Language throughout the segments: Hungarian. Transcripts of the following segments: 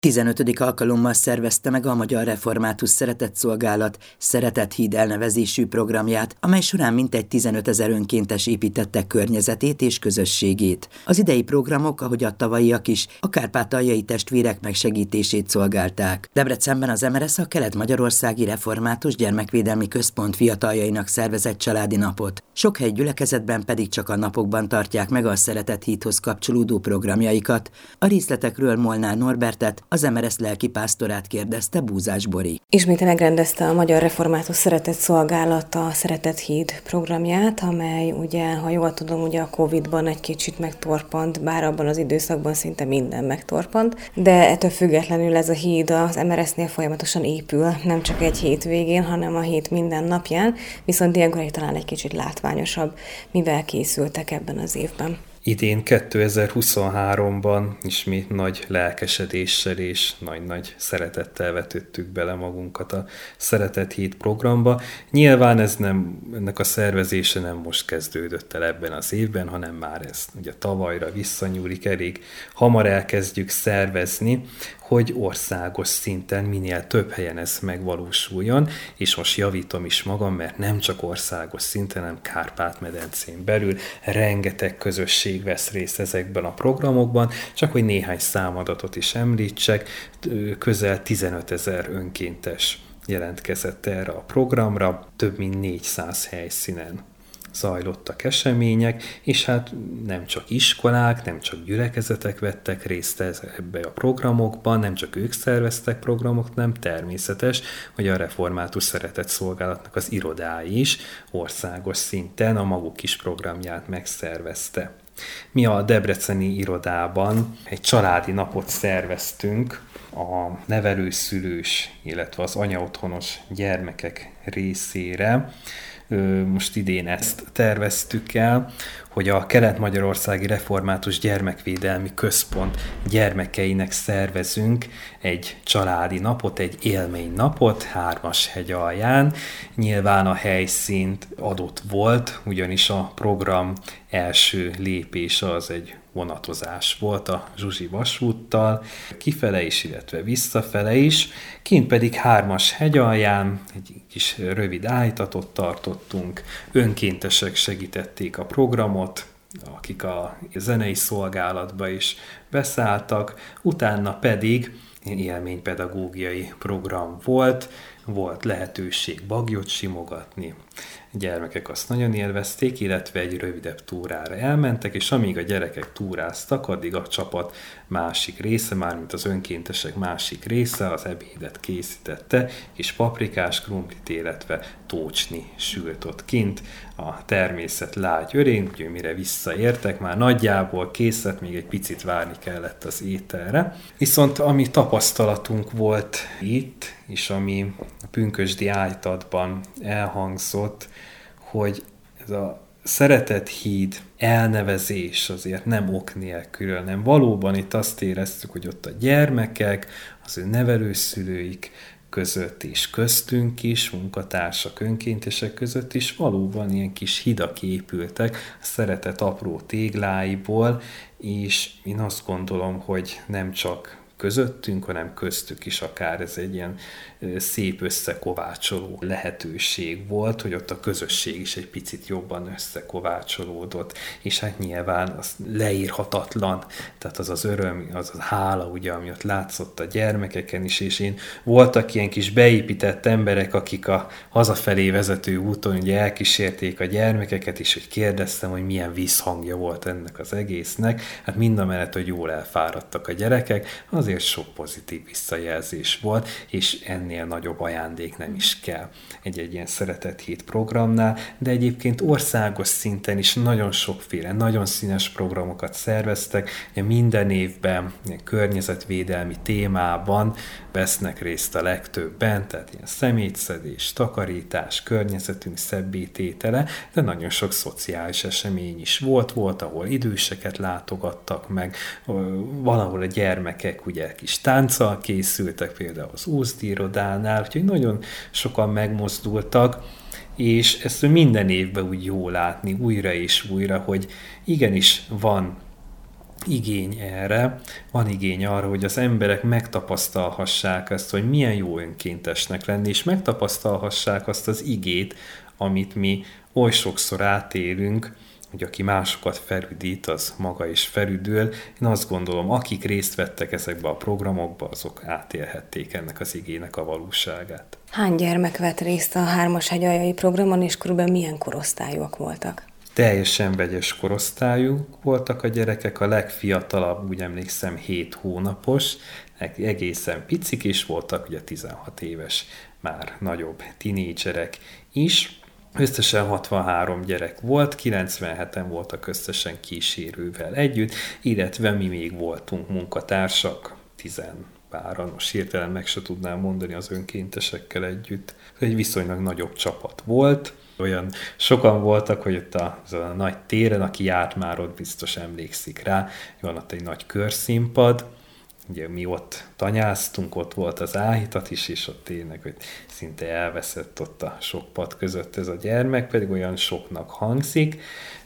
15. alkalommal szervezte meg a Magyar Református Szeretetszolgálat Szeretett Híd elnevezésű programját, amely során mintegy 15 000 önkéntes építette környezetét és közösségét. Az idei programok, ahogy a tavalyiak is, a kárpátaljai testvérek megsegítését szolgálták. Debrecenben az MRS a Kelet-Magyarországi Református Gyermekvédelmi Központ fiataljainak szervezett családi napot. Sok helyi gyülekezetben pedig csak a napokban tartják meg a Szeretett Hídhoz kapcsolódó programjaikat. A részletekről Molnár Norbertet, az MRS lelkipásztorát kérdezte Búzás Bori. Ismét megrendezte a Magyar Református Szeretetszolgálat a Szeretett Híd programját, amely ugye, ha jól tudom, ugye a Covid-ban egy kicsit megtorpant, bár abban az időszakban szinte minden megtorpant, de ettől függetlenül ez a híd az MRS-nél folyamatosan épül, nem csak egy hétvégén, hanem a hét minden napján, viszont ilyenkor talán egy kicsit látványosabb. Mivel készültek ebben az évben? Idén 2023-ban ismét nagy lelkesedéssel és nagy-nagy szeretettel vetődtük bele magunkat a Szeretett Híd programba. Nyilván ennek a szervezése nem most kezdődött el ebben az évben, hanem már ez ugye tavalyra visszanyúlik, elég hamar elkezdjük szervezni, hogy országos szinten minél több helyen ez megvalósuljon, és most javítom is magam, mert nem csak országos szinten, hanem Kárpát-medencén belül rengeteg közösség vesz részt ezekben a programokban, csak hogy néhány számadatot is említsek, közel 15 000 önkéntes jelentkezett erre a programra, több mint 400 helyszínen zajlottak események, és hát nem csak iskolák, nem csak gyülekezetek vettek részt ebbe a programokban, nem csak ők szerveztek programok, nem természetes, hogy a Református Szeretetszolgálatnak az irodái is országos szinten a maguk kis programját megszervezte. Mi a debreceni irodában egy családi napot szerveztünk a nevelőszülős, illetve az anyaotthonos gyermekek részére. Most idén ezt terveztük el, hogy a Kelet-Magyarországi Református Gyermekvédelmi Központ gyermekeinek szervezünk egy családi napot, egy élménynapot Hármashegy-alján. Nyilván a helyszínt adott volt, ugyanis a program első lépése az egy vonatozás volt a Zsuzsi vasúttal, kifele is, illetve visszafele is. Kint pedig Hármashegy-alján egy kis rövid állítatot tartottunk, önkéntesek segítették a programot, akik a zenei szolgálatba is beszálltak, utána pedig élménypedagógiai program volt lehetőség bagyot simogatni. A gyermekek azt nagyon élvezték, illetve egy rövidebb túrára elmentek, és amíg a gyerekek túráztak, addig a csapat másik része, mármint az önkéntesek másik része az ebédet készítette, és paprikás krumplit, illetve tócsni sült ott kint a természet lágy örén, úgyhogy mire visszaértek, már nagyjából kész lett, még egy picit várni kellett az ételre. Viszont ami tapasztalatunk volt itt, és ami a pünkösdi ájtatban elhangzott, hogy ez a Szeretett Híd elnevezés azért nem ok nélkül, hanem valóban itt azt éreztük, hogy ott a gyermekek, az ő nevelőszülőik között és köztünk is, munkatársak, önkéntesek között is valóban ilyen kis hidak épültek a szeretet apró tégláiból, és én azt gondolom, hogy nem csak közöttünk, hanem köztük is akár ez egy ilyen szép összekovácsoló lehetőség volt, hogy ott a közösség is egy picit jobban összekovácsolódott, és hát nyilván az leírhatatlan, tehát az az öröm, az a hála, ugye, ami ott látszott a gyermekeken is, és voltak ilyen kis beépített emberek, akik a hazafelé vezető úton ugye elkísérték a gyermekeket, és hogy kérdeztem, hogy milyen visszhangja volt ennek az egésznek, hát mindamellett, hogy jól elfáradtak a gyerekek, azért sok pozitív visszajelzés volt, és ennél nagyobb ajándék nem is kell egy ilyen Szeretett Híd programnál, de egyébként országos szinten is nagyon sokféle, nagyon színes programokat szerveztek, minden évben ilyen környezetvédelmi témában vesznek részt a legtöbben, tehát ilyen szemétszedés, takarítás, környezetünk szebbé tétele, de nagyon sok szociális esemény is volt, ahol időseket látogattak meg, valahol a gyermekek ugye kis tánccal készültek, például az Úszdi irodánál, úgyhogy nagyon sokan megmozdultak, és ezt minden évben úgy jó látni, újra és újra, hogy igenis van igény erre, van igény arra, hogy az emberek megtapasztalhassák ezt, hogy milyen jó önkéntesnek lenni, és megtapasztalhassák azt az igét, amit mi oly sokszor átélünk, hogy aki másokat felüdít, az maga is felüdül. Én azt gondolom, akik részt vettek ezekbe a programokba, azok átélhették ennek az igének a valóságát. Hány gyermek vett részt a Hármashegyaljai programon, és körülbelül milyen korosztályúak voltak? Teljesen vegyes korosztályú voltak a gyerekek, a legfiatalabb, úgy emlékszem, 7 hónapos, egészen picik is voltak, ugye 16 éves, már nagyobb tinédzserek is. Összesen 63 gyerek volt, 97-en voltak összesen kísérővel együtt, illetve mi még voltunk munkatársak, 10 páran, most hirtelen meg se tudnám mondani az önkéntesekkel együtt. Egy viszonylag nagyobb csapat volt, olyan sokan voltak, hogy ott a nagy téren, aki járt már ott, biztos emlékszik rá, van ott egy nagy körszínpad, ugye mi ott tanyáztunk, ott volt az áhítat is, és ott tényleg, hogy szinte elveszett ott a sok pad között ez a gyermek, pedig olyan soknak hangzik.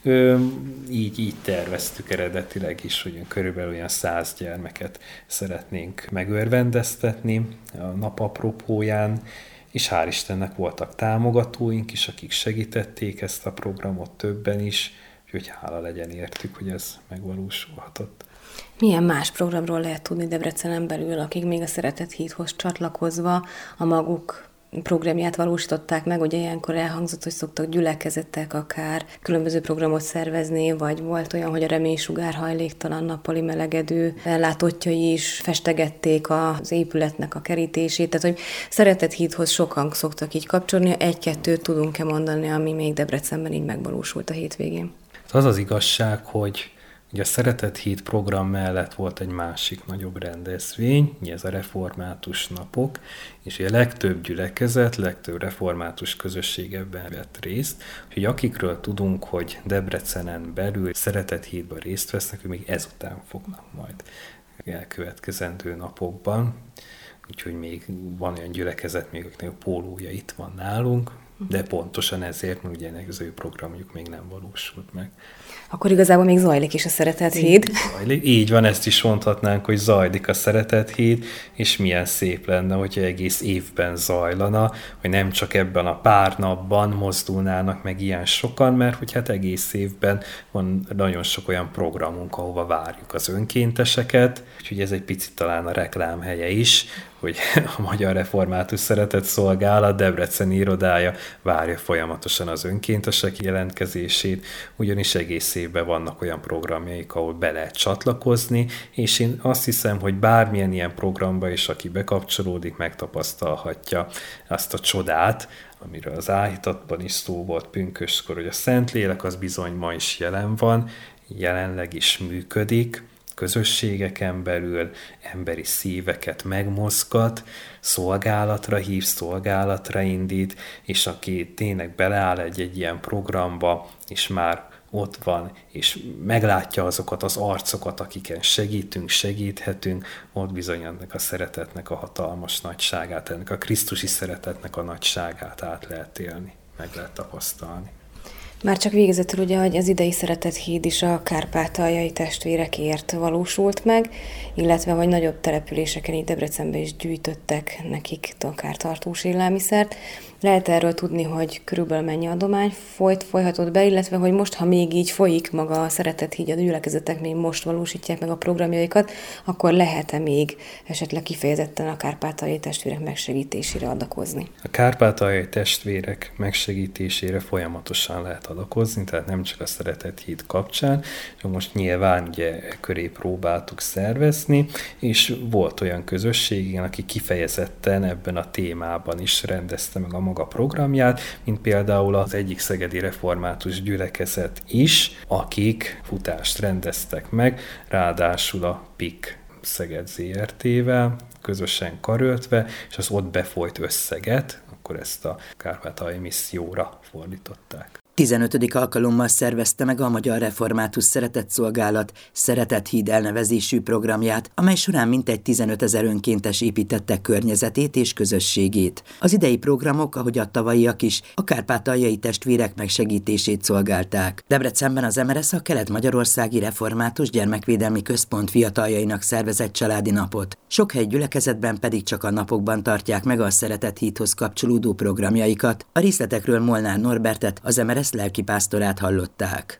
Így terveztük eredetileg is, hogy körülbelül olyan 100 gyermeket szeretnénk megörvendeztetni a nap apropóján, és hál' Istennek voltak támogatóink is, akik segítették ezt a programot, többen is, úgyhogy hála legyen értük, hogy ez megvalósulhatott. Milyen más programról lehet tudni Debrecenen belül, akik még a Szeretett Hídhoz csatlakozva a maguk programját valósították meg? Ugye ilyenkor elhangzott, hogy szoktak gyülekezetek akár különböző programot szervezni, vagy volt olyan, hogy a reménysugár hajléktalan nappali melegedő ellátottjai is festegették az épületnek a kerítését. Tehát, hogy Szeretett Hídhoz sokan szoktak így kapcsolni. Egy-kettőt tudunk-e mondani, ami még Debrecenben így megvalósult a hétvégén? Az az igazság, hogy ugye a Szeretett Híd program mellett volt egy másik nagyobb rendezvény, ez a református napok, és a legtöbb gyülekezet, legtöbb református közösség ebben vett részt, hogy akikről tudunk, hogy Debrecenen belül Szeretett Hídban részt vesznek, ők még ezután fognak majd elkövetkezendő napokban. Úgyhogy még van olyan gyülekezet, még akiknek a pólója itt van nálunk, de pontosan ezért, mert ugye az ő programjuk még nem valósult meg. Akkor igazából még zajlik is a Szeretett Híd. Így van, ezt is mondhatnánk, hogy zajlik a Szeretett Híd, és milyen szép lenne, hogyha egész évben zajlana, hogy nem csak ebben a pár napban mozdulnának meg ilyen sokan, mert hogy hát egész évben van nagyon sok olyan programunk, ahova várjuk az önkénteseket, úgyhogy ez egy picit talán a reklámhelye is, hogy a Magyar Református Szeretett Szolgálat debreceni irodája várja folyamatosan az önkéntesek jelentkezését, ugyanis egész évben vannak olyan programjaik, ahol be lehet csatlakozni, és én azt hiszem, hogy bármilyen ilyen programba is, aki bekapcsolódik, megtapasztalhatja azt a csodát, amiről az áhítatban is szó volt pünköstkor, hogy a Szentlélek az bizony ma is jelen van, jelenleg is működik, közösségeken belül emberi szíveket megmozgat, szolgálatra hív, szolgálatra indít, és aki tényleg beleáll egy ilyen programba, és már ott van, és meglátja azokat az arcokat, akiken segítünk, segíthetünk, ott bizony ennek a szeretetnek a hatalmas nagyságát, ennek a krisztusi szeretetnek a nagyságát át lehet élni, meg lehet tapasztalni. Már csak végezetül ugye, hogy az idei Szeretett Híd is a kárpátaljai testvérekért valósult meg, illetve hogy nagyobb településeken, így Debrecenben is gyűjtöttek nekik akár tartós élelmiszert. Lehet erről tudni, hogy körülbelül mennyi adomány folyhatott be, illetve hogy most, ha még így folyik maga a Szeretett Híd, a gyülekezetek még most valósítják meg a programjaikat, akkor lehet-e még esetleg kifejezetten a kárpátaljai testvérek megsegítésére adakozni? A kárpátaljai testvérek megsegítésére folyamatosan lehet adakozni, tehát nem csak a Szeretett Híd kapcsán, csak most nyilván ugye köré próbáltuk szervezni, és volt olyan közösség, igen, aki kifejezetten ebben a témában is rendezte meg a maga programját, mint például az egyik szegedi református gyülekezet is, akik futást rendeztek meg, ráadásul a PIK Szeged ZRT-vel, közösen karöltve, és az ott befolyt összeget, akkor ezt a kárpátaljai misszióra fordították. 15. alkalommal szervezte meg a Magyar Református Szeretetszolgálat Szeretett Híd elnevezésű programját, amely során mintegy 15 000 önkéntes építette környezetét és közösségét. Az idei programok, ahogy a tavalyiak is, a kárpátaljai testvérek megsegítését szolgálták. Debrecenben az MRS a Kelet-Magyarországi Református Gyermekvédelmi Központ fiataljainak szervezett családi napot. Sok helyi gyülekezetben pedig csak a napokban tartják meg a Szeretett Hídhoz kapcsolódó programjaikat. A részletekről Molnár Norbertet, az MRS lelkipásztorát hallották.